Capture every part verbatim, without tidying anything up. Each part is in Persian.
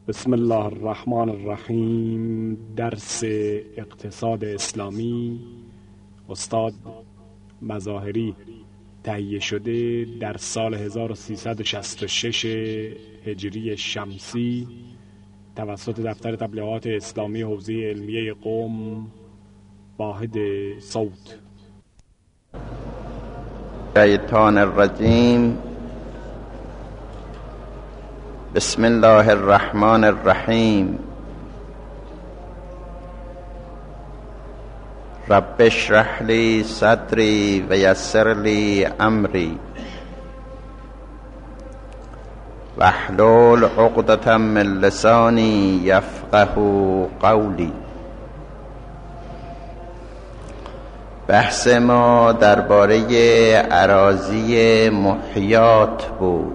بسم الله الرحمن الرحیم. درس اقتصاد اسلامی، استاد مظاهری، تهیه شده در سال هزار و سیصد و شصت و شش هجری شمسی توسط دفتر تبلیغات اسلامی حوزه علمیه قم، واحد صوت. شیطان الرجیم. بسم الله الرحمن الرحیم. رب اشرح لی صدری و یسر لی امری واحلل عقدة من لسانی یفقه قولی. بحث ما درباره اراضی محیات بود.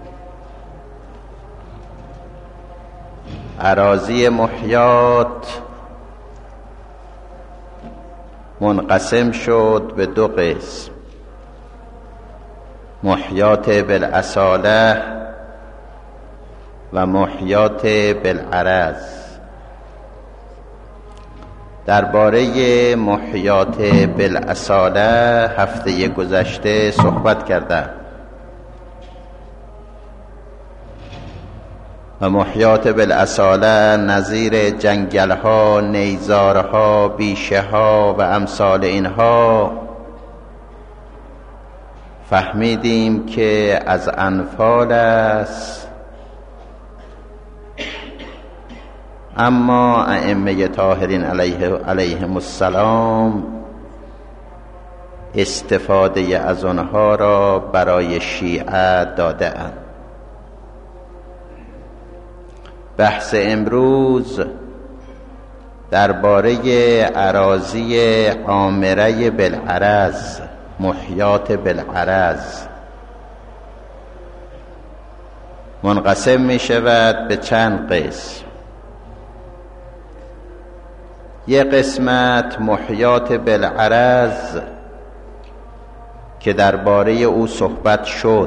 اراضی محیات منقسم شد به دو قسم: محیات بالاصاله و محیات بالعرض. درباره محیات بالاصاله هفته گذشته صحبت کردم و محیات بالاصاله نظیر جنگل‌ها، نیزارها، بیشه‌ها و امثال اینها فهمیدیم که از انفال است، اما ائمه طاهرین علیه علیهم السلام استفاده از آنها را برای شیعه داده اند. بحث امروز درباره اراضی عامره بالعرض، محیات بالعرض منقسم می شود به چند قسم. یک قسمت محیات بالعرض که درباره او صحبت شد،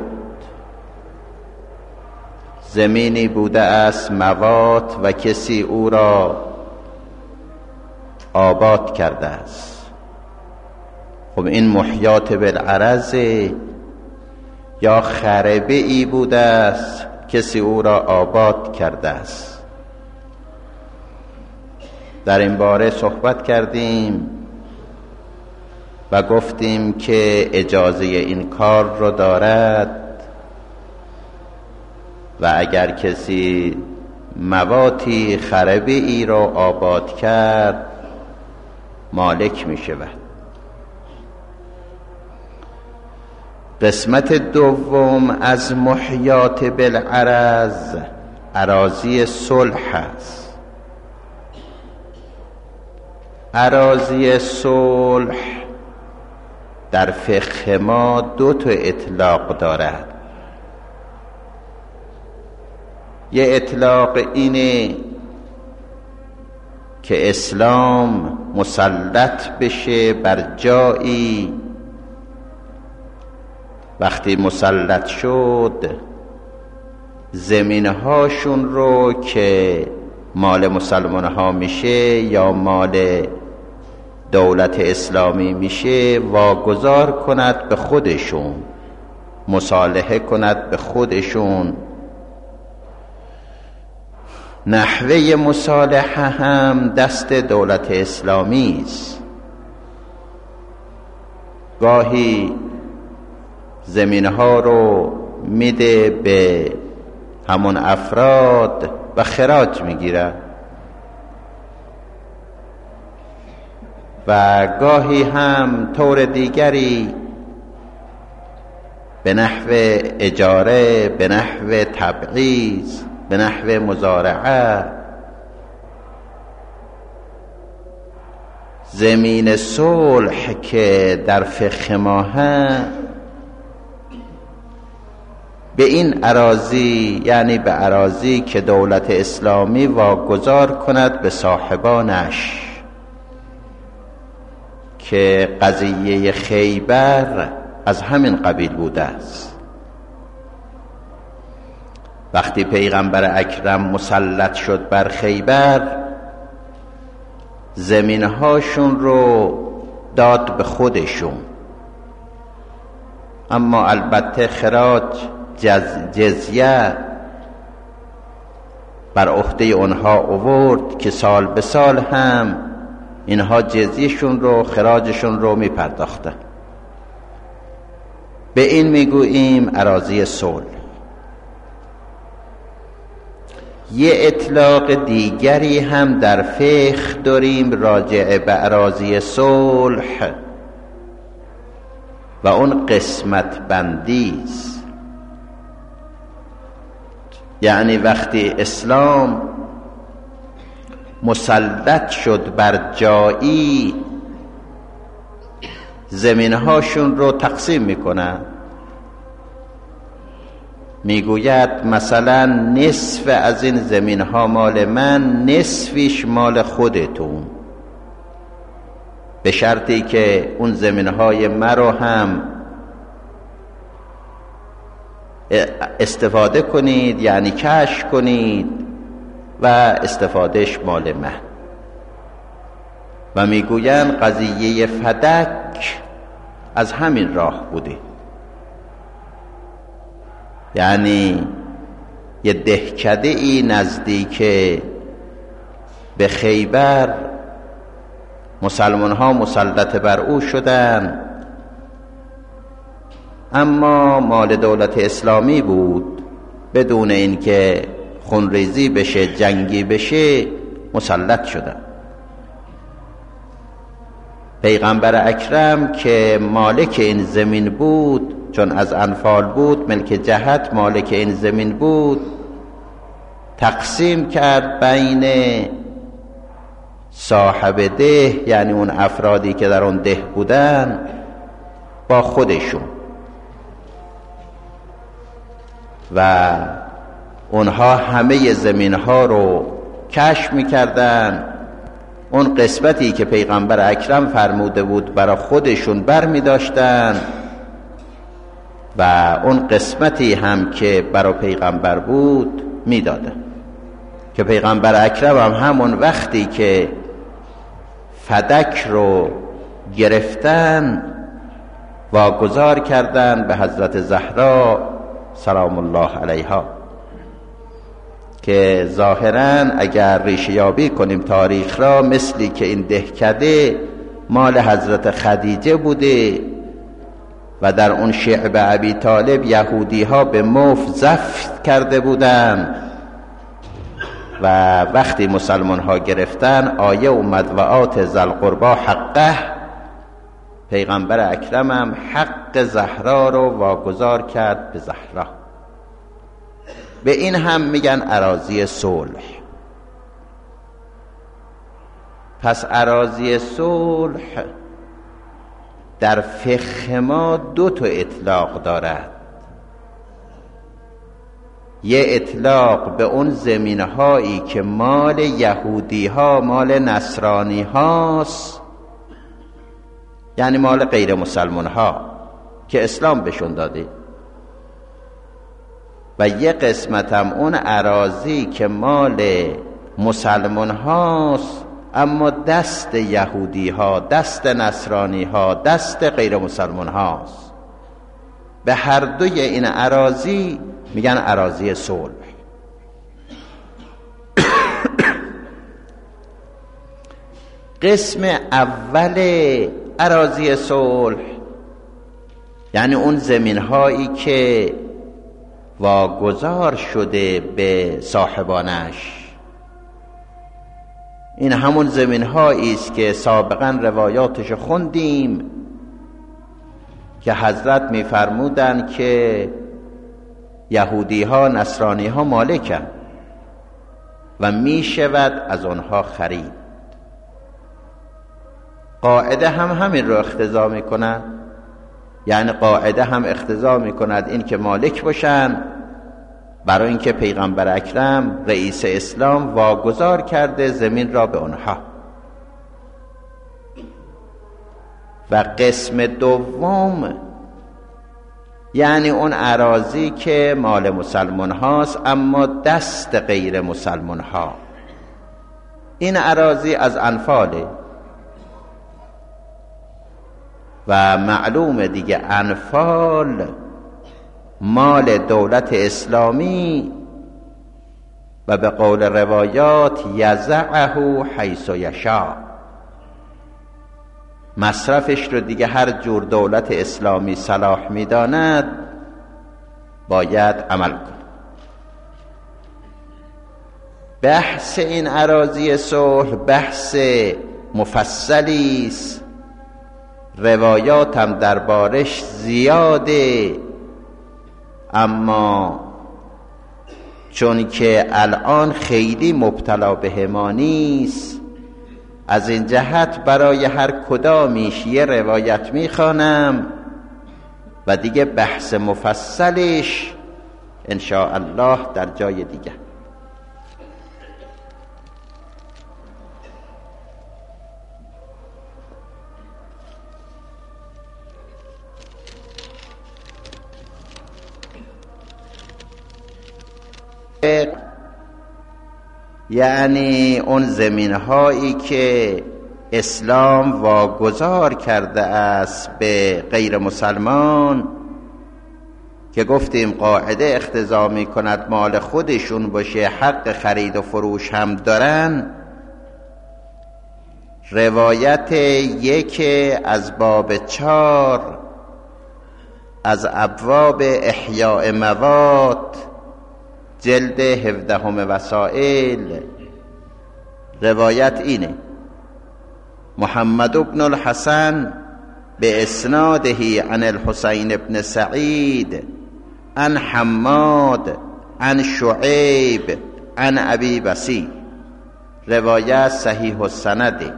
زمینی بوده است موات و کسی او را آباد کرده است. خب این محیات بالعرض. یا خربه ای بوده است، کسی او را آباد کرده است. در این باره صحبت کردیم و گفتیم که اجازه این کار را دارد و اگر کسی مواتی خربه ای را آباد کرد مالک می شود. قسمت دوم از محیات بالعرض اراضی صلح است. اراضی صلح در فقه ما دو تا اطلاق دارد. یه اطلاق اینه که اسلام مسلط بشه بر جایی، وقتی مسلط شد زمینهاشون رو که مال مسلمان ها میشه یا مال دولت اسلامی میشه واگذار کند به خودشون، مصالحه کند به خودشون. نحوه مصالحه هم دست دولت اسلامی است. گاهی زمینها رو میده به همون افراد و خراج میگیره و گاهی هم طور دیگری به نحو اجاره، به نحو تبعیض، به نحو مزارعه. زمین صلح که در فقه ما هست به این اراضی، یعنی به اراضی که دولت اسلامی واگذار کند به صاحبانش، که قضیه خیبر از همین قبیل بوده است. وقتی پیغمبر اکرم مسلط شد بر خیبر، زمینهاشون رو داد به خودشون، اما البته خراج جز جزیه بر عهده اونها آورد که سال به سال هم اینها جزیهشون رو، خراجشون رو می پرداختن. به این میگوییم اراضی صلح. یه اطلاق دیگری هم در فقه داریم راجع به اراضی صلح و اون قسمت بندی است. یعنی وقتی اسلام مسلط شد بر جایی، زمینهاشون رو تقسیم میکنن. میگوید مثلا نصف از این زمینها مال من، نصفیش مال خودتون، به شرطی که اون زمینهای مرا هم استفاده کنید، یعنی کشف کنید و استفادهش مال من. و میگوین قضیه فدک از همین راه بوده. یعنی یه دهکده ای نزدیک به خیبر مسلمان ها مسلط بر او شدن، اما مال دولت اسلامی بود، بدون اینکه خونریزی بشه، جنگی بشه، مسلط شدن. پیغمبر اکرم که مالک این زمین بود، چون از انفال بود، ملک جهت مالک این زمین بود، تقسیم کرد بین صاحب ده، یعنی اون افرادی که در اون ده بودن، با خودشون، و اونها همه زمین ها رو کشف میکردن. اون قسمتی که پیغمبر اکرم فرموده بود برای خودشون بر می داشتن و اون قسمتی هم که برای پیغمبر بود می دادن. که پیغمبر اکرم هم همون وقتی که فدک رو گرفتن واگذار کردن به حضرت زهرا سلام الله علیها، که ظاهراً اگر ریشه یابی کنیم تاریخ را، مثلی که این دهکده مال حضرت خدیجه بوده و در اون شعب ابی طالب یهودی ها به مفت ضبط کرده بودن و وقتی مسلمان ها گرفتن آیه اومد و آت ذی القربی حقه، پیغمبر اکرم هم حق زهرا رو واگذار کرد به زهرا. به این هم میگن اراضی صلح. پس اراضی صلح در فقه ما دو تا اطلاق دارد. یه اطلاق به اون زمینهایی که مال یهودی ها، مال نصرانی هاست، یعنی مال غیر مسلمان ها که اسلام بهشون داده، و یه قسمت هم اون اراضی که مال مسلمان هاست اما دست یهودی ها، دست نصرانی ها، دست غیر مسلمان هاست. به هر دوی این اراضی میگن اراضی صلح. قسم اول اراضی صلح یعنی اون زمین هایی که واگذار شده به صاحبانش، این همون زمین هایی است که سابقا روایاتش خوندیم که حضرت میفرمودند که یهودی ها، نصرانی ها مالکن و می شود از آنها خرید. قاعده هم همین رو اقتضا می کند، یعنی قاعده هم اقتضا می کند این که مالک باشن، برای اینکه پیغمبر اکرم رئیس اسلام واگذار کرده زمین را به آنها. و قسم دوم یعنی اون اراضی که مال مسلمان هاست اما دست غیر مسلمان ها. این اراضی از انفاله و معلومه دیگه انفال مال دولت اسلامی و به قول روایات یزعه حیث یشاء، مصرفش رو دیگه هر جور دولت اسلامی صلاح میداند باید عمل کن. بحث این اراضی صلح بحث مفصلی است، روایات هم دربارش زیاده، اما چون که الان خیلی مبتلا به ما نیست، از این جهت برای هر کدامیش یه روایت میخوانم و دیگه بحث مفصلش ان شاء الله در جای دیگه. یعنی اون زمین هایی که اسلام واگذار کرده است به غیر مسلمان که گفتیم قاعده اقتضا می کند مال خودشون باشه، حق خرید و فروش هم دارن. روایت یک از باب چار از ابواب احیاء مواد جلد هفدهم وسائل، روایت اینه: محمد بن الحسن به اسناده عن الحسین بن سعید عن حماد عن شعیب عن ابی بصیر، روایت صحیح السند.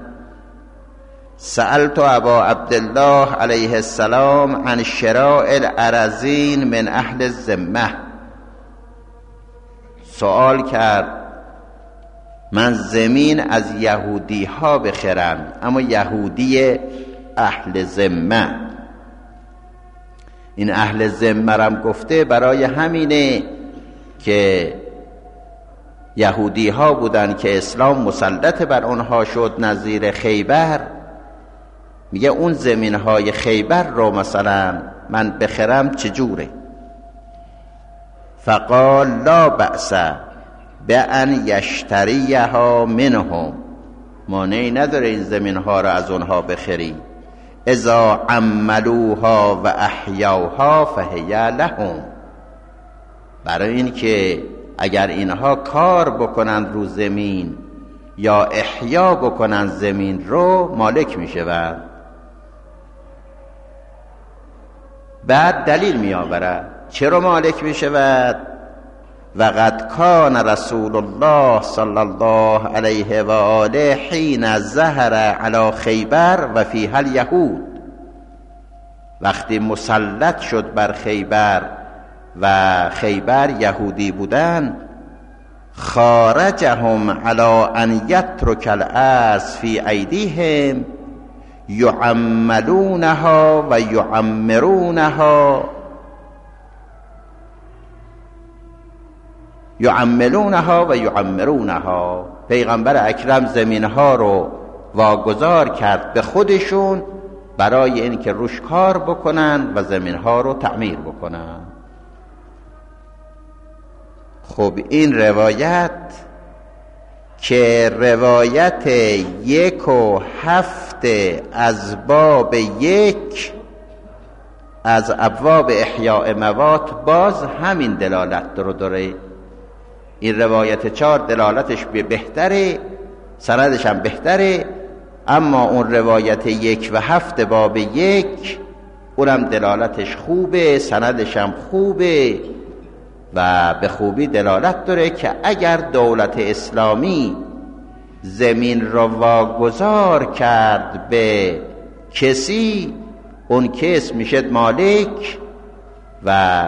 سألت ابا عبدالله علیه السلام عن شراء الارضین من اهل الذمه، سوال کرد من زمین از یهودی ها بخرم، اما یهودی اهل ذمه. این اهل ذمه رم گفته برای همینه که یهودی ها بودن که اسلام مسلط بر آنها شد نظیر خیبر. میگه اون زمین های خیبر رو مثلا من بخرم چجوره؟ فقال لا بأس بأن یشتریها منهم، مانعی نداره این زمین ها را از اونها بخری. اذا عملوها و احیوها فهی لهم، برای این که اگر اینها کار بکنن رو زمین یا احیا بکنن زمین رو مالک میشوند. بعد دلیل می آورد چرا مالک می شود؟ وقد کان رسول الله صلی الله علیه و آله حین ظهر علی خیبر و فیها الیهود، وقتی مسلط شد بر خیبر و خیبر یهودی بودن، خارجهم علی ان یترک الارض فی ایدیهم یعملونها و یعمرونها یعملونها و یعمرونها. پیغمبر اکرم زمینها رو واگذار کرد به خودشون برای اینکه روش کار بکنن و زمینها رو تعمیر بکنن. خب این روایت که روایت یک و هفت از باب یک از ابواب احیاء مواد باز همین دلالت رو داره. این روایت چهار دلالتش به بهتره، سندش هم بهتره، اما اون روایت یک و هفت باب یک اونم دلالتش خوبه، سندش هم خوبه و به خوبی دلالت داره که اگر دولت اسلامی زمین را واگذار کرد به کسی، اون کس میشه مالک و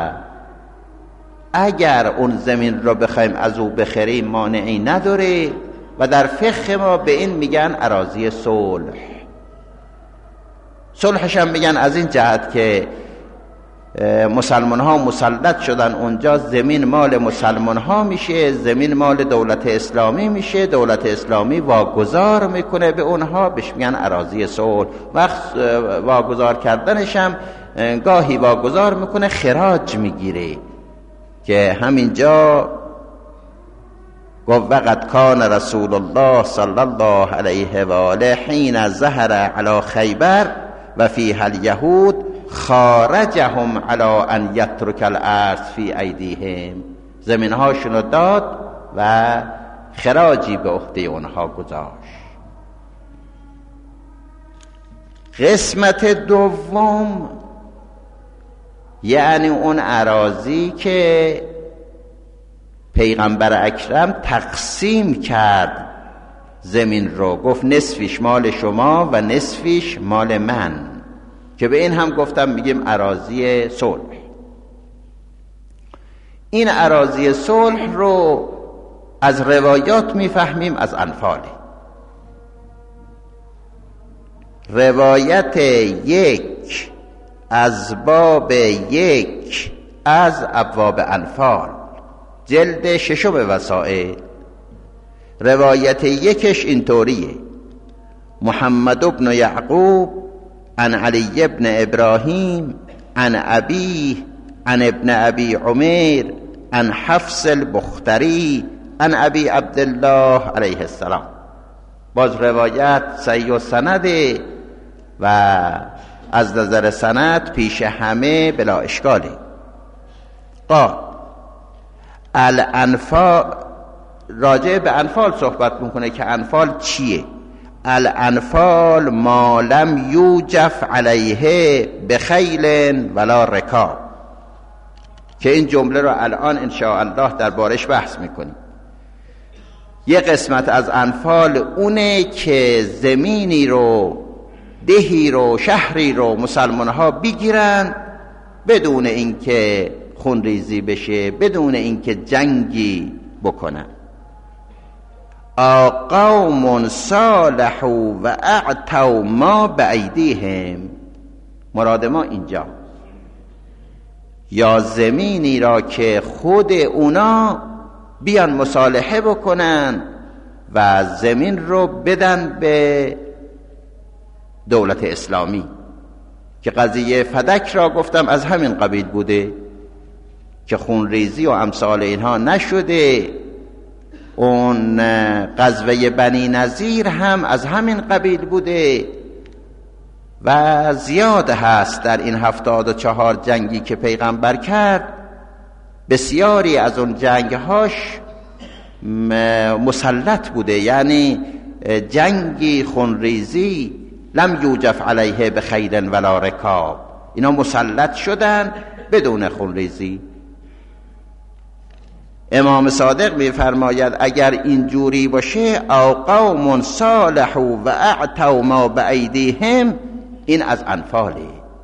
اگر اون زمین را بخوایم از او بخریم مانعی نداره و در فقه ما به این میگن اراضی صلح. صلحش هم میگن از این جهت که مسلمان ها مسلط شدن اونجا، زمین مال مسلمان ها میشه، زمین مال دولت اسلامی میشه، دولت اسلامی واگذار میکنه به اونها، بهش میگن اراضی صلح. وقت واگذار کردنش هم گاهی واگذار میکنه خراج میگیره، که همینجا گفت وقد کان رسول الله صلی الله علیه و آله حین ظهر علی خیبر و فیها الیهود خارجهم علی ان یترک الارض فی ایدیهم. زمین هاشون رو داد و خراجی به عهده اونها گذاشت. قسمت دوم یعنی اون اراضی که پیغمبر اکرم تقسیم کرد زمین رو، گفت نصفش مال شما و نصفش مال من، که به این هم گفتم میگیم اراضی صلح. این اراضی صلح رو از روایات میفهمیم از انفال. روایت یک از باب یک از ابواب انفال، جلد ششم وسائل، روایت یکش اینطوریه: محمد ابن یعقوب عن علی ابن ابراهیم عن ابیه عن ابن ابی عمیر عن حفص البختری عن ابی عبدالله علیه السلام. باز روایت صحیح و سنده و از نظر سند پیش همه بلا اشکاله. قال الانفال، راجع به انفال صحبت میکنه که انفال چیه. الانفال ما لم یوجف علیه بخیل ولا رکاب، که این جمله رو الان ان شاء الله در بارش بحث میکنیم. یه قسمت از انفال اونه که زمینی رو، دهی رو، شهری رو مسلمان ها بگیرن بدون اینکه خونریزی بشه، بدون اینکه جنگی بکنن. قوم صالحوا و اعطوا ما بایدیهم، مراد ما اینجا یا زمینی را که خود اونا بیان مصالحه بکنن و زمین رو بدن به دولت اسلامی، که قضیه فدک را گفتم از همین قبیل بوده که خونریزی و امثال اینها نشده. اون غزوه بنی نظیر هم از همین قبیل بوده و زیاد هست. در این هفتاد و چهار جنگی که پیغمبر کرد، بسیاری از اون جنگهاش مسلط بوده، یعنی جنگی خونریزی لم یوجف علیه بخیل ولا رکاب، اینا مسلط شدن بدون خونریزی. امام صادق میفرماید اگر اینجوری باشه او قوم صالحوا و اعطوا ما بایدیهم، این از انفاله.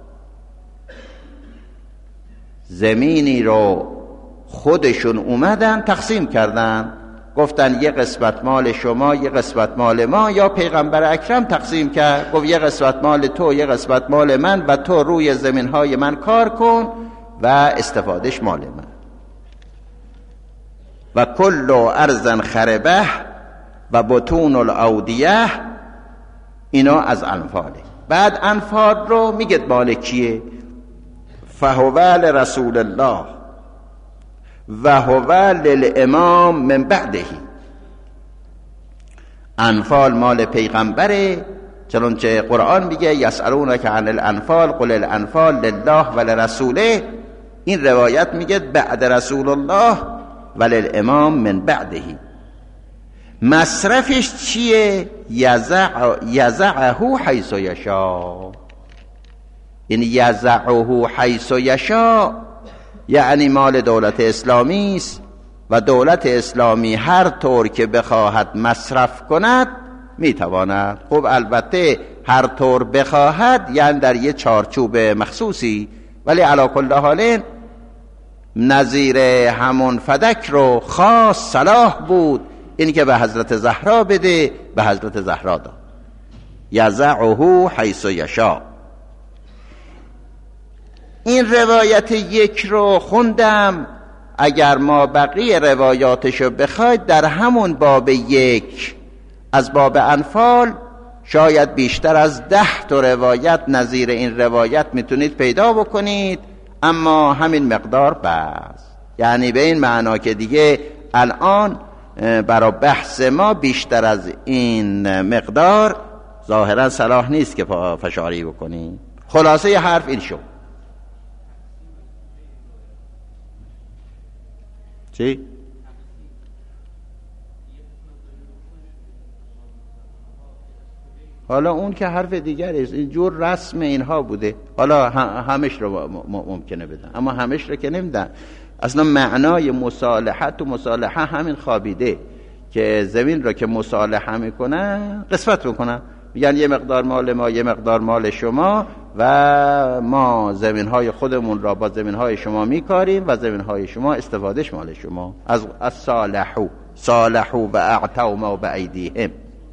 زمینی رو خودشون اومدن تقسیم کردن، گفتن یه قسمت مال شما یه قسمت مال ما، یا پیغمبر اکرم تقسیم کرد گفت یه قسمت مال تو یه قسمت مال من و تو روی زمینهای من کار کن و استفادهش مال من. و کل ارض خربه و بطون الاودیه، اینا از انفاله. بعد انفال رو میگه مال کیه؟ فهو لرسول الله و هو للامام من بعده. انفال مال پیغمبره، چنانچه قرآن میگه یسألونک عن الانفال قل الانفال لله و لرسوله. این روایت میگه بعد رسول الله و للامام من بعده. مصرفش چیه؟ یزع یزعه حیث یشاء. این یزعه حیث یشاء یعنی مال دولت اسلامی است و دولت اسلامی هر طور که بخواهد مصرف کند میتواند. خب البته هر طور بخواهد یعنی در یه چارچوب مخصوصی، ولی علی کل حال نظیر همون فدک رو خاص صلاح بود این که به حضرت زهرا بده، به حضرت زهرا داد. یزعه حیث یشاء. این روایت یک رو خوندم، اگر ما بقیه روایاتشو بخواید در همون باب یک از باب انفال شاید بیشتر از ده تا روایت نظیر این روایت میتونید پیدا بکنید، اما همین مقدار بس. یعنی به این معنا که دیگه الان برای بحث ما بیشتر از این مقدار ظاهرا صلاح نیست که فشاری بکنید. خلاصه حرف این شد. چی؟ حالا اون که حرف دیگری است، اینجور رسم اینها بوده. حالا همش رو ممکنه بدن، اما همش رو که نمیدن. اصلا معنای مصالحت و مصالحه همین خوابیده که زمین رو که مصالحه میکنن قسمت میکنن، میگن یه مقدار مال ما یه مقدار مال شما و ما زمین های خودمون را با زمین های شما میکاریم و زمین های شما استفادهش مال شما. از از صالحو صالحو و اعتوا ما بایدیهم.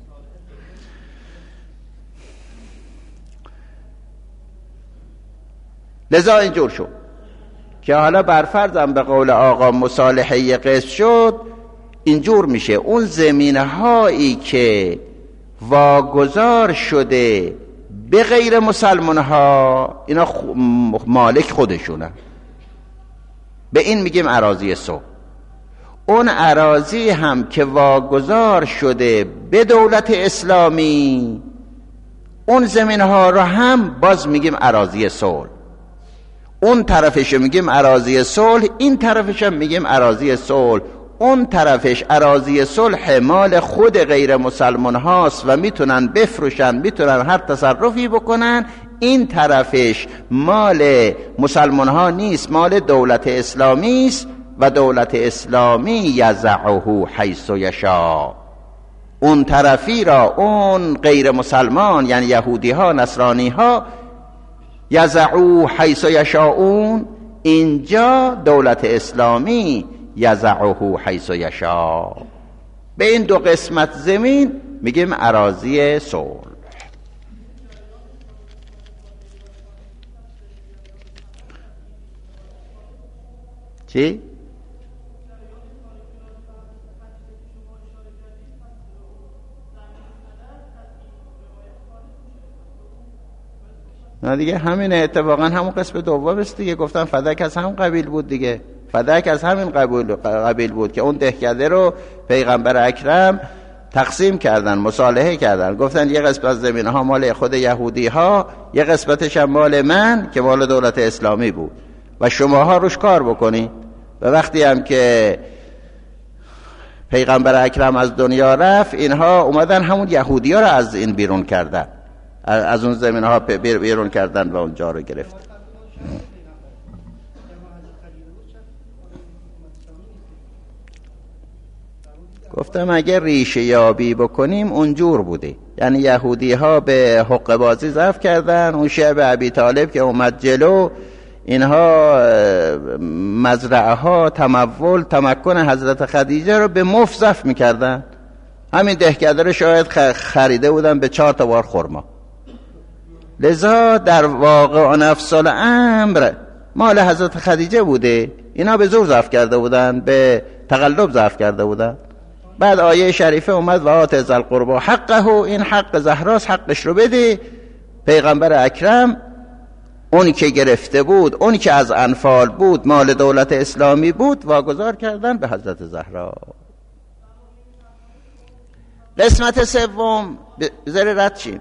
لذا اینجور شد که حالا برفرضم به قول آقا مصالحه قسم شد، اینجور میشه اون زمین هایی که واگذار شده به غیر مسلمان ها، اینا مالک خودشونه، به این میگیم اراضی صلح. اون اراضی هم که واگذار شده به دولت اسلامی، اون زمین ها رو هم باز میگیم اراضی صلح. اون طرفش میگیم اراضی صلح، این طرفش هم میگیم اراضی صلح. اون طرفش اراضی صلح مال خود غیر مسلمان هاست و میتونن بفروشن، میتونن هر تصرفی بکنن. این طرفش مال مسلمان ها نیست، مال دولت اسلامی است و دولت اسلامی یزعه حیث یشاء. اون طرفی را اون غیر مسلمان یعنی یهودی ها نصرانی ها یزعو حیث یشاءون، اینجا دولت اسلامی یزعه حیث یشاء. به این دو قسمت زمین میگیم اراضی صلح. چی؟ نه دیگه همین اتفاقا همون قسم دوم است دیگه. گفتم فدک از همون قبیل بود دیگه. فدک از همین قبیل قبیل بود که اون دهکده رو پیغمبر اکرم تقسیم کردن، مصالحه کردن، گفتن یه قسمت از زمین ها مال خود یهودی ها، یه قسمتش هم مال من که مال دولت اسلامی بود و شماها روش کار بکنید. و وقتی هم که پیغمبر اکرم از دنیا رفت، اینها اومدن همون یهودی ها رو از این بیرون کردن، از اون زمین ها بیرون کردن و اونجا رو گرفت. گفتم اگر ریشه یابی بکنیم اونجور بوده، یعنی یهودی ها به حق بازی ضعف کردن. اون شعب ابی طالب که اومد جلو، اینها مزرعه ها تمول تمکن حضرت خدیجه رو به مفت ضعف میکردن. همین دهکده رو شاید خریده بودن به چهار تا بار خرما. لذا در واقع نفس الامر مال حضرت خدیجه بوده، اینا به زور ضعف کرده بودن، به تقلب ضعف کرده بودن. بعد آیه شریفه اومد و آت ذی القربی حقه، این حق زهراست، حقش رو بده. پیغمبر اکرم اونی که گرفته بود، اونی که از انفال بود، مال دولت اسلامی بود، واگذار کردن به حضرت زهرا. قسمت سوم بذاری رد شیم.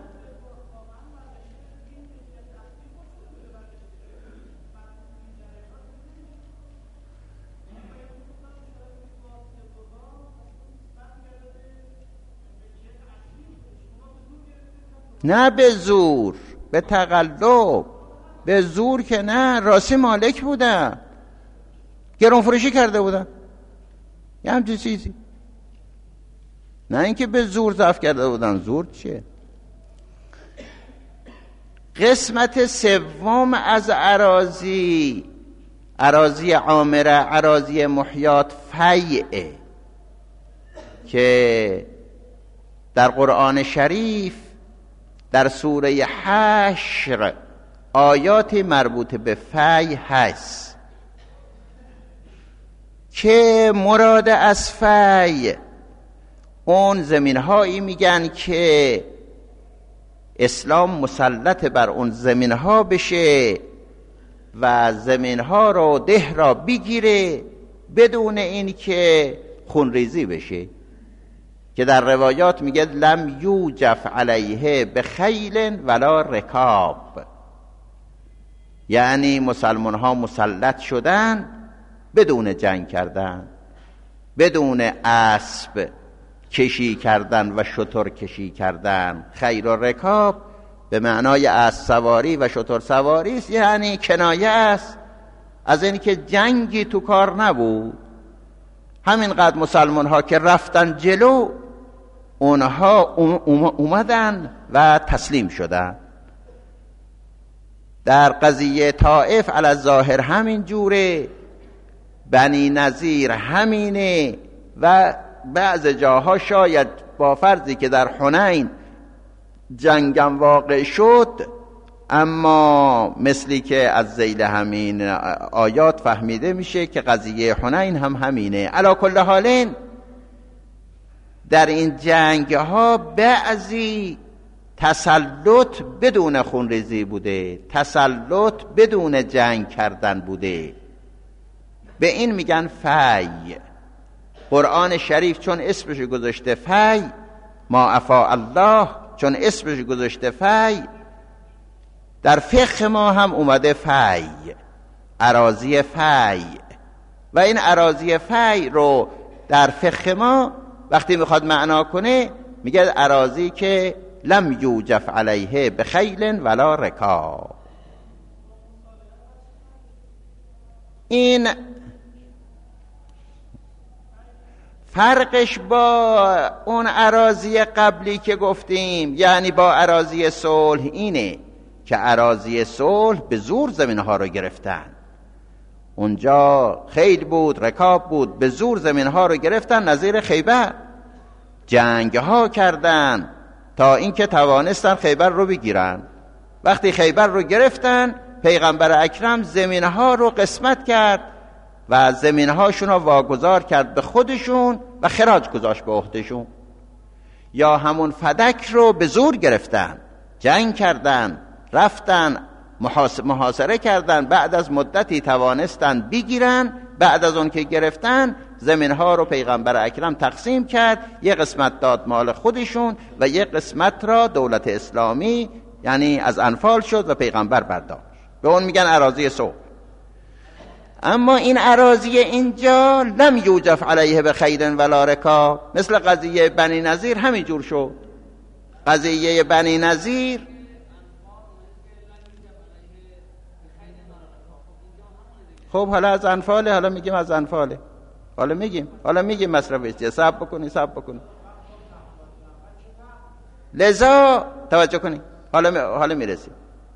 نه به زور، به تقلب. به زور که نه، راستی مالک بودن، گران فروشی کرده بودن، یه همچین چیزی. نه اینکه به زور ضعف کرده بودن. زور چیه؟ قسمت سوم از اراضی، اراضی عامره، اراضی محیات فیعه، که در قرآن شریف در سوره حشر آیات مربوط به فی هست که مراد از فی اون زمین هایی میگن که اسلام مسلط بر اون زمین ها بشه و زمین ها رو ده را بگیره بدون این که خونریزی بشه، که در روایات میگه لم یوجف علیه بخیل ولا رکاب، یعنی مسلمان ها مسلط شدن بدون جنگ کردن، بدون اسب کشی کردن و شتر کشی کردن. خیل و رکاب به معنای اسب سواری و شتر سواری است، یعنی کنایه است از این که جنگی تو کار نبود. همینقدر مسلمان ها که رفتن جلو اونها اومدن و تسلیم شدن. در قضیه طائف علی الظاهر همین جوره، بنی نظیر همینه، و بعض جاها شاید با فرضی که در حنین جنگم واقع شد، اما مثلی که از ذیل همین آیات فهمیده میشه که قضیه حنین هم همینه. علی کل حال در این جنگ ها بعضی تسلط بدون خونریزی بوده، تسلط بدون جنگ کردن بوده، به این میگن فی. قرآن شریف چون اسمش گذاشته فی، ما افاء الله چون اسمش گذاشته فی، در فقه ما هم اومده فی، اراضی فی. و این اراضی فی رو در فقه ما وقتی میخواد معنا کنه میگه اراضی که لم یوجف علیه بخیل ولا رکاب. این فرقش با اون اراضی قبلی که گفتیم، یعنی با اراضی صلح، اینه که اراضی صلح به زور زمینها رو گرفتن. اونجا خیل بود، رکاب بود، به زور زمینها رو گرفتن. نظیر خیبر جنگ ها کردن تا اینکه توانستن خیبر رو بگیرن. وقتی خیبر رو گرفتن، پیغمبر اکرم زمینها رو قسمت کرد و زمینهاشون رو واگذار کرد به خودشون و خراج گذاشت به عهدهشون. یا همون فدک رو به زور گرفتن، جنگ کردن، رفتن محاصره کردن، بعد از مدتی توانستن بگیرن. بعد از اون که گرفتن، زمینها رو پیغمبر اکرم تقسیم کرد، یک قسمت داد مال خودشون و یک قسمت را دولت اسلامی، یعنی از انفال شد و پیغمبر برداشت. به اون میگن اراضی صلح. اما این اراضی اینجا لم یوجف علیه بخیل ولا رکاب، مثل قضیه بنی نظیر همین جور شد. قضیه بنی نظیر خب حالا از انفاله، حالا میگیم از انفاله، حالا میگیم حالا میگیم مصرفش چیه. صبر بکنی صبر بکنی. لذا توجه کنی، حالا حالا میرسیم.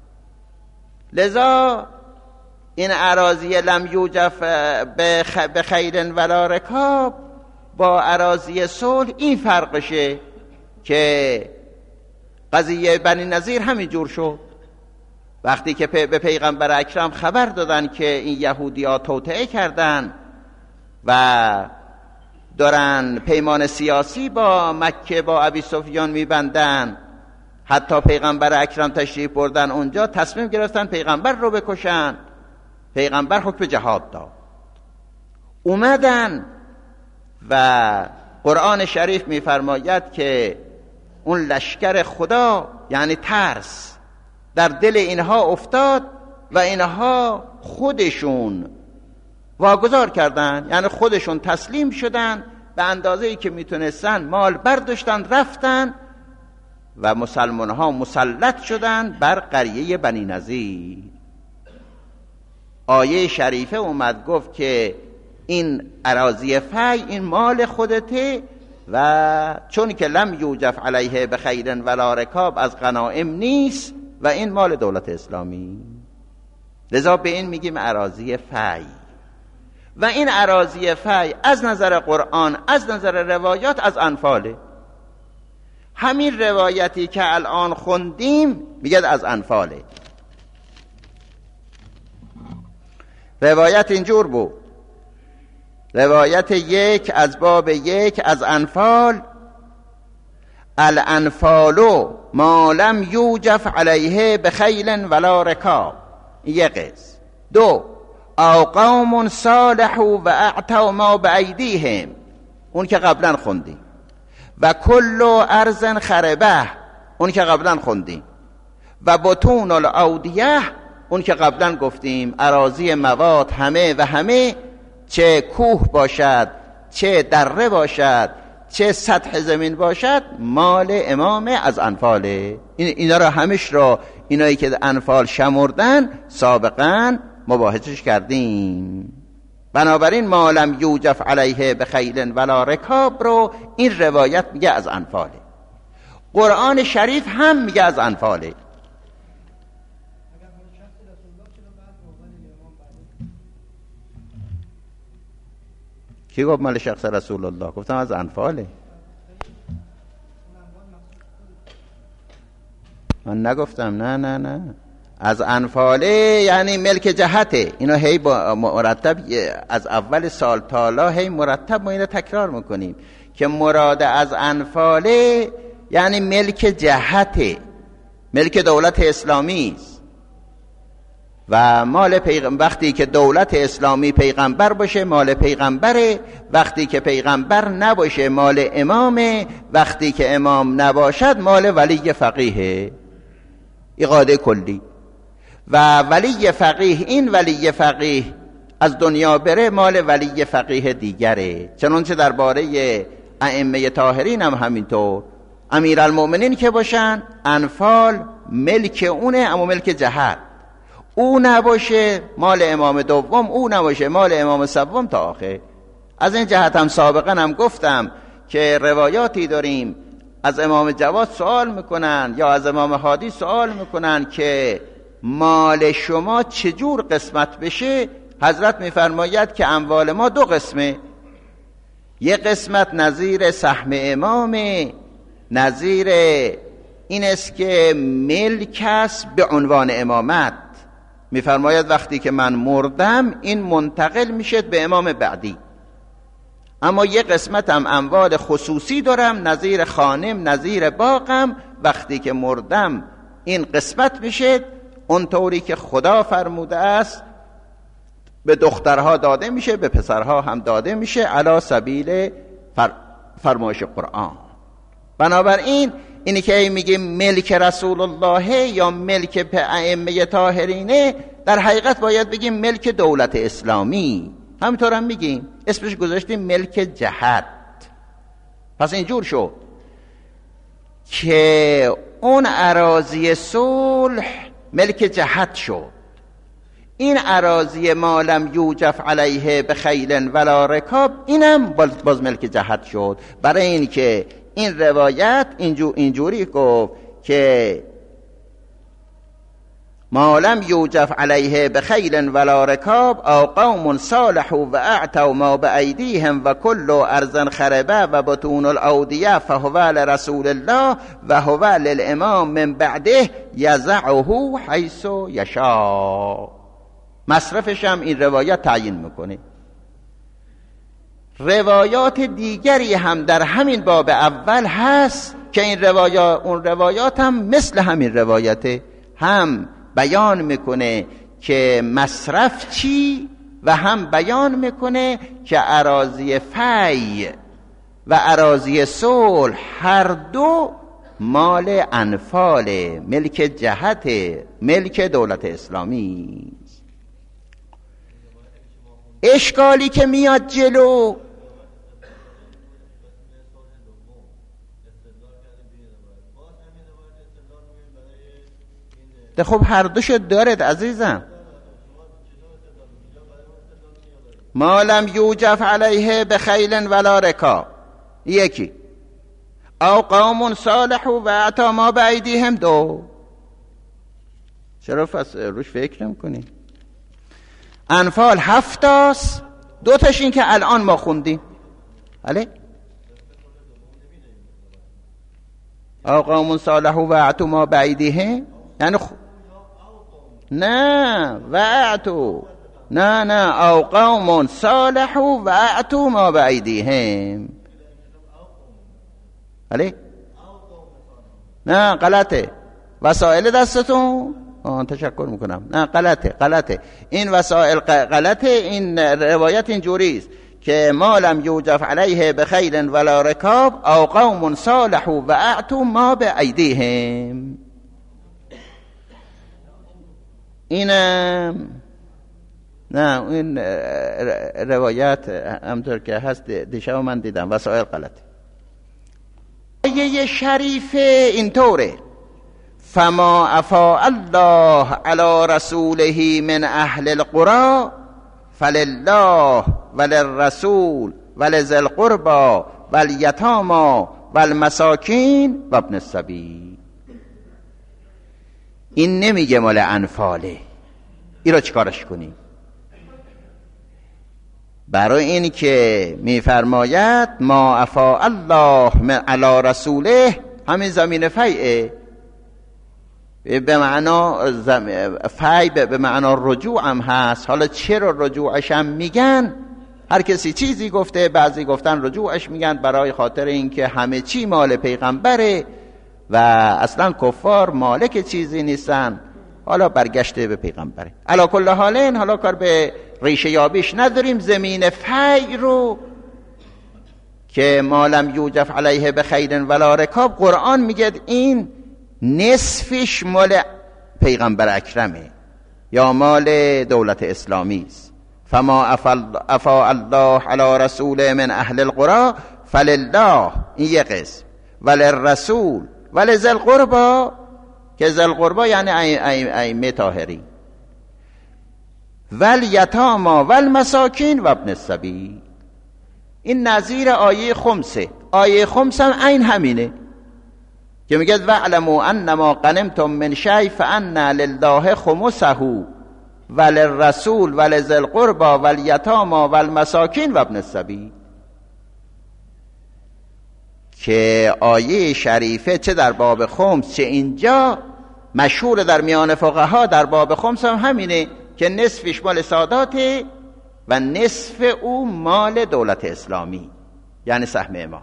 لذا این اراضی لم یوجف به خیل ولا رکاب با اراضی صلح این فرقشه که قضیه بنی نظیر همین جور شد. وقتی که به پیغمبر اکرم خبر دادن که این یهودی ها توطئه کردن و دارن پیمان سیاسی با مکه با ابی سفیان میبندن، حتی پیغمبر اکرم تشریف بردن اونجا، تصمیم گرفتن پیغمبر رو بکشن. پیغمبر حکم جهاد داد. اومدن و قرآن شریف میفرماید که اون لشکر خدا، یعنی ترس، در دل اینها افتاد و اینها خودشون واگذار کردن، یعنی خودشون تسلیم شدن، به اندازه‌ای که میتونستن مال برداشتن رفتن و مسلمان ها مسلط شدن بر قریه بنی نظیر. آیه شریفه اومد گفت که این اراضی فی، این مال خودته، و چون که لم یوجف علیه بخیل ولا رکاب از غنایم نیست و این مال دولت اسلامی، لذا به این میگیم اراضی فی. و این اراضی فی از نظر قرآن، از نظر روایات، از انفاله. همین روایتی که الان خوندیم میگه از انفاله. روایت اینجور بود، روایت یک از باب یک از انفال: الانفال ما لم یوجف علیه بخیل ولا رکاب. یک قسم. دو، او قوم صالحوا و اعطوا ما بایدیهم، اون که قبلا خوندیم. و کل ارض خربه، اون که قبلا خوندیم. و بطون الاودیه، اون که قبلا گفتیم اراضی مواد همه و همه، چه کوه باشد، چه دره باشد، چه سطح زمین باشد، مال امام از انفاله. این اینا را همش را، اینایی که انفال شمردن سابقا مباحثش کردیم. بنابراین ما لم یوجف علیه بخیل ولا رکاب رو این روایت میگه از انفاله. قرآن شریف هم میگه از انفاله. کی گفت مال شخص رسول الله؟ گفتم از انفاله. من نگفتم، نه نه نه، از انفاله یعنی ملک جهته. اینا هی با مرتب از اول سال تا حالا هی مرتب ما اینو تکرار میکنیم که مراد از انفاله یعنی ملک جهته، ملک دولت اسلامی است. و مال پیغمبر، وقتی که دولت اسلامی پیغمبر باشه مال پیغمبره، وقتی که پیغمبر نباشه مال امامه، وقتی که امام نباشد مال ولی فقیهه. این قاعده کلی. و ولی فقیه، این ولی فقیه از دنیا بره مال ولی فقیه دیگره. چنانچه درباره ائمه طاهرین هم همینطور، امیرالمؤمنین که باشن انفال ملک اونه، اما ملک جهت. او نباشه مال امام دوم، او نباشه مال امام سوم تا آخر. از این جهت هم سابقا هم گفتم که روایاتی داریم از امام جواد سوال میکنن یا از امام هادی سوال میکنن که مال شما چجور قسمت بشه. حضرت میفرماید که اموال ما دو قسمه، یک قسمت نظیر سهم امامه، نظیر این است که ملک است به عنوان امامت. میفرماید وقتی که من مردم این منتقل میشه به امام بعدی. اما یه قسمت هم اموال خصوصی دارم، نظیر خانم، نظیر باغم، وقتی که مردم این قسمت میشه اونطوری که خدا فرموده است، به دخترها داده میشه، به پسرها هم داده میشه، علی سبیل فر... فرمایش قرآن. بنابراین اینی که میگه ملک رسول الله یا ملک ائمه طاهرینه، در حقیقت باید بگیم ملک دولت اسلامی. همینطور هم میگیم، اسمش گذاشتیم ملک جهت. پس اینجور شد که اون اراضی صلح ملک جهت شد. این اراضی ما لم یوجف علیه بخیل ولا رکاب اینم باز, باز ملک جهت شد. برای این که این روایت اینجور اینجوری گفت که ما لم یوجف علیه بخیل ولا رکاب او قوم صالحوا و اعطوا ما بایدیهم و کل ارض خربه و بطون الاودیه فهو لرسول الله و هو للامام من بعده یزعه حیث یشاء. مصرفش هم این روایت تعیین میکنه. روایات دیگری هم در همین باب اول هست که این روایات اون روایات هم مثل همین روایته، هم بیان میکنه که مصرف چی و هم بیان میکنه که اراضی فی و اراضی صلح هر دو مال انفال، ملک جهت، ملک دولت اسلامی. اشکالی که میاد جلو ده، خب هر دوشو دارد عزیزم. ما لم یوجف علیه بخیل ولا رکاب یکی، او قوم صالح و اعطا ما بایدیهم دو. چرا روش فکر نمی‌کنی؟ انفال هفتاست، دو تاش این که الان ما خوندیم. بله، او قوم صالح و اعطا ما بایدیهم یعنی خ... نه و اعطا نه نه او قوم صالحوا و اعطوا ما بایدیهم. علی نه غلطه، وسایل دستتون. آه تشکر میکنم. نه غلطه غلطه این وسایل غلطه. این روایت اینجوری است که ما لم یوجف علیه بخیل ولا رکاب او قوم صالحوا و اعطوا ما بایدیهم. اینم نه این روایت همطور که هست دیشب من دیدم وسایل غلطه. آیه شریفه اینطوره: فما افاء الله علی رسوله من اهل القرى فلله وللرسول ولذی القربى والیتامی والمساکین و ابن السبیل. این نمیگه مال انفاله. این را چیکارش کنیم؟ برای این که میفرماید ما افاء الله علی رسوله، همین زمین فیعه، به معنا فی به معنا رجوع هم هست. حالا چرا رجوعش هم میگن؟ هر کسی چیزی گفته، بعضی گفتن رجوعش میگن برای خاطر اینکه همه چی مال پیغمبره و اصلا کفار مالک چیزی نیستن، حالا برگشته به پیغمبره. علا کل حالین، حالا کار به ریشه یابیش نداریم. زمین فی رو که ما لم یوجف علیه بخیر ولا رکاب، قرآن میگه این نصفش مال پیغمبر اکرمه یا مال دولت اسلامی است. فما افاء الله علی رسول من اهل القرى فلله، این یک قسم، وللرسول ولذی القربى، که ذی القربى یعنی ائمه طاهرین، والیتامی والمساکین و ابن السبیل. این نظیر آیه خمسه. آیه خمس هم عین همینه که میگه واعلموا انما غنمتم من شیء فان لله خمسه وللرسول ولذی القربى والیتامی والمساکین و ابن السبیل. که آیه شریفه چه در باب خمس چه اینجا مشهور در میان فقها، در باب خمس هم همینه که نصفش مال ساداته و نصف او مال دولت اسلامی، یعنی سهم امام.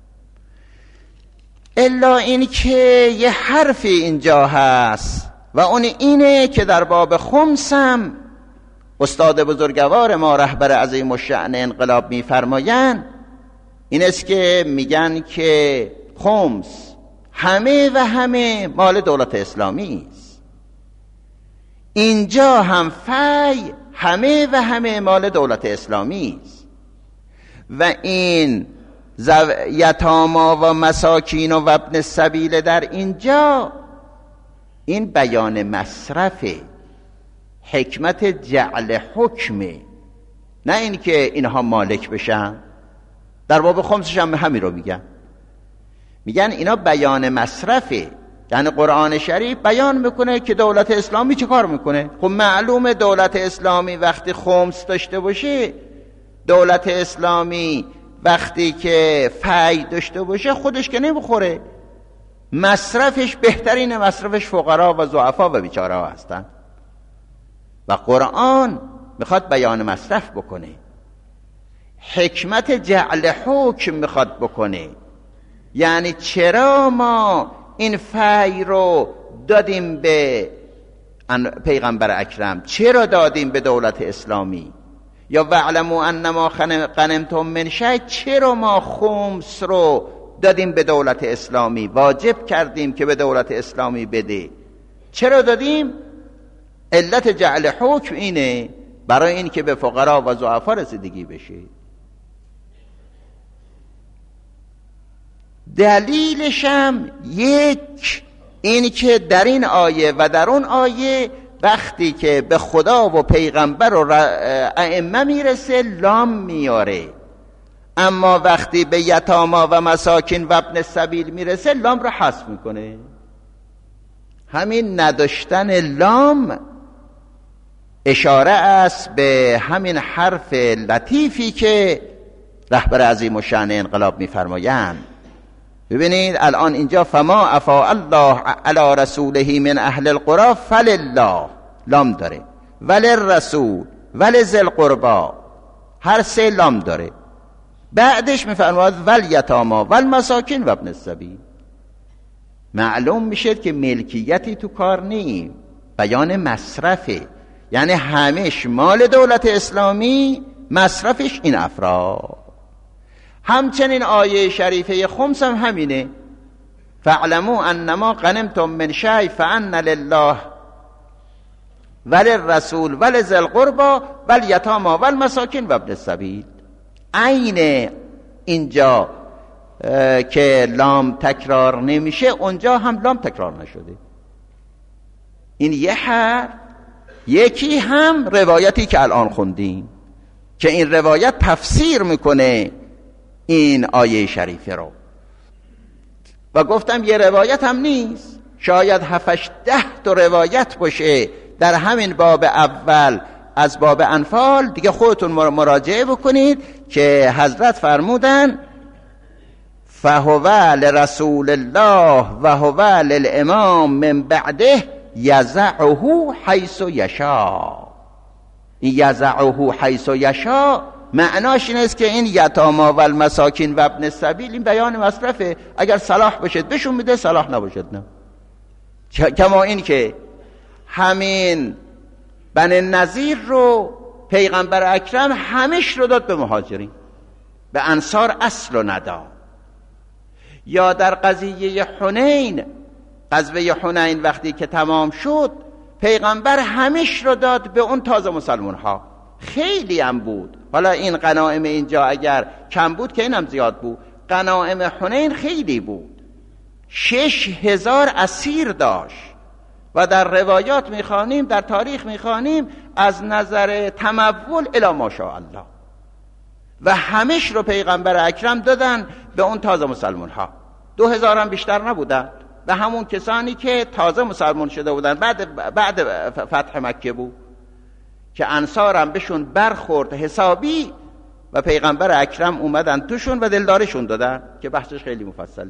الا این که یه حرفی اینجا هست و اون اینه که در باب خمس هم استاد بزرگوار ما رهبر عظیم الشأن انقلاب میفرمایند، این است که میگن که خمس همه و همه مال دولت اسلامی است. اینجا هم فی همه و همه مال دولت اسلامی است و این یتاما و مساکین و ابن السبیل در اینجا این بیان مصرف، حکمت جعل حکمه، نه این که اینها مالک بشن. در باب خمسش هم همین رو میگن، میگن اینا بیان مصرفه. یعنی قرآن شریف بیان میکنه که دولت اسلامی چه کار میکنه. خب معلومه دولت اسلامی وقتی خمس داشته باشه، دولت اسلامی وقتی که فی داشته باشه خودش که نمیخوره، مصرفش بهترین مصرفش فقرا و ضعفا و بیچاره ها هستن و قرآن میخواد بیان مصرف بکنه، حکمت جعل حکم میخواد بکنه. یعنی چرا ما این فی رو دادیم به پیغمبر اکرم، چرا دادیم به دولت اسلامی؟ یا واعلموا انما غنمتم من شیء، چرا ما خمس رو دادیم به دولت اسلامی، واجب کردیم که به دولت اسلامی بده؟ چرا دادیم؟ علت جعل حکم اینه، برای این که به فقرا و ضعفا رسیدگی بشه. دلیلش هم یک، این که در این آیه و در اون آیه وقتی که به خدا و پیغمبر و ائمه میرسه لام میاره، اما وقتی به یتاما و مساکین و ابن السبیل میرسه لام رو حذف میکنه. همین نداشتن لام اشاره است به همین حرف لطیفی که رهبر عظیم الشأن انقلاب میفرمایند. ببینید الان اینجا فما افاء الله علی رسوله من اهل القرى فلله لام داره، وللرسول ولی ذل قربا، هر سه لام داره. بعدش میفرماد ول یتاما ول مساکین و ابن السبیل. معلوم میشه که ملکیتی تو کار نیم، بیان مصرفه. یعنی همش مال دولت اسلامی، مصرفش این افراد. همچنین آیه شریفه خمس هم همینه، فاعلموا انما غنمتم من شیء فان لله وللرسول ولذی القربى والیتامی والمساکین و ابن السبیل. عین اینجا که لام تکرار نمیشه، اونجا هم لام تکرار نشده. این یه حرف. یکی هم روایتی که الان خوندیم که این روایت تفسیر میکنه این آیه شریفه رو. و گفتم یه روایت هم نیست، شاید هفتش ده تا روایت باشه در همین باب اول از باب انفال. دیگه خودتون مراجعه بکنید که حضرت فرمودن فهو لرسول الله و هو للامام من بعده یزعه حیث یشاء. یزعه حیث یشاء معناش این است که این یتاما و المساکین و ابن السبیل این بیان مصرفه. اگر صلاح بشد بهشون میده، صلاح نباشد نه. کما این که همین بنی نظیر رو پیغمبر اکرم همش رو داد به مهاجرین، به انصار اصل رو نداد. یا در قضیه حنین، غزوه حنین وقتی که تمام شد، پیغمبر همش رو داد به اون تازه مسلمان ها. خیلی هم بود. حالا این غنایم اینجا اگر کم بود که اینم زیاد بود. غنایم حنین خیلی بود، شش هزار اسیر داشت و در روایات میخوانیم، در تاریخ میخوانیم از نظر تمول الی ماشاءالله. و همش رو پیغمبر اکرم دادن به اون تازه مسلمان ها. دو هزار هم بیشتر نبودن و همون کسانی که تازه مسلمان شده بودن بعد بعد فتح مکه بود که انصار هم بهشون برخورد حسابی و پیغمبر اکرم اومدن توشون و دلدارشون دادن که بحثش خیلی مفصله.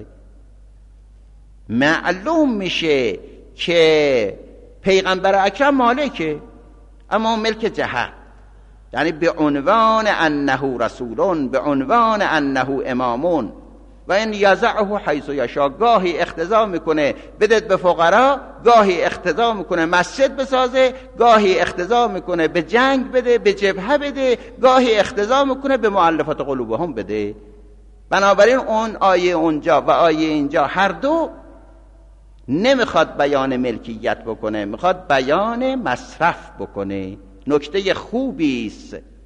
معلوم میشه که پیغمبر اکرم مالکه، اما ملک جهت، یعنی به عنوان انه رسولون، به عنوان انه امامون. و این یزعه حیث یشاء، گاهی اقتضا میکنه بدد به فقرا، گاهی اقتضا میکنه مسجد بسازه، گاهی اقتضا میکنه به جنگ بده، به جبهه بده، گاهی اقتضا میکنه به مؤلفات قلوبهم بده. بنابراین اون آیه اونجا و آیه اینجا هر دو نمیخواد بیان ملکیت بکنه، میخواد بیان مصرف بکنه. نکته خوبی است